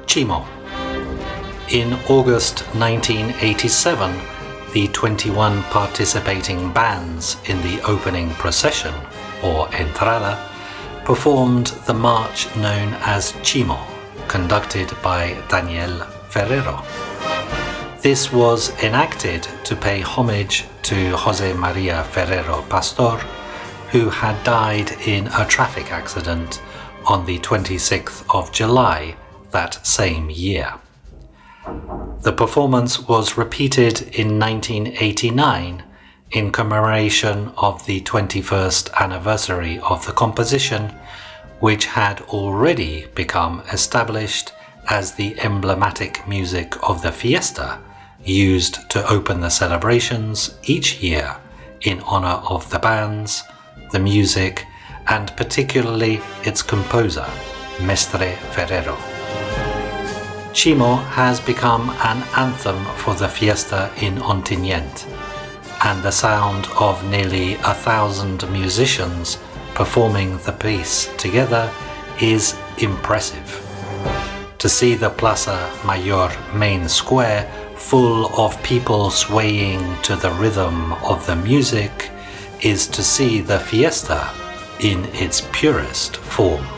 Chimo. In August 1987, the 21 participating bands in the opening procession, or entrada, performed the march known as Chimo, conducted by Daniel Ferrero. This was enacted to pay homage to Jose Maria Ferrero Pastor, who had died in a traffic accident on the 26th of July that same year. The performance was repeated in 1989 in commemoration of the 21st anniversary of the composition, which had already become established as the emblematic music of the fiesta used to open the celebrations each year in honor of the bands, the music, and particularly its composer, Mestre Ferrero. Chimo has become an anthem for the fiesta in Ontinyent, and the sound of nearly 1,000 musicians performing the piece together is impressive. To see the Plaza Mayor main square full of people swaying to the rhythm of the music is to see the fiesta in its purest form.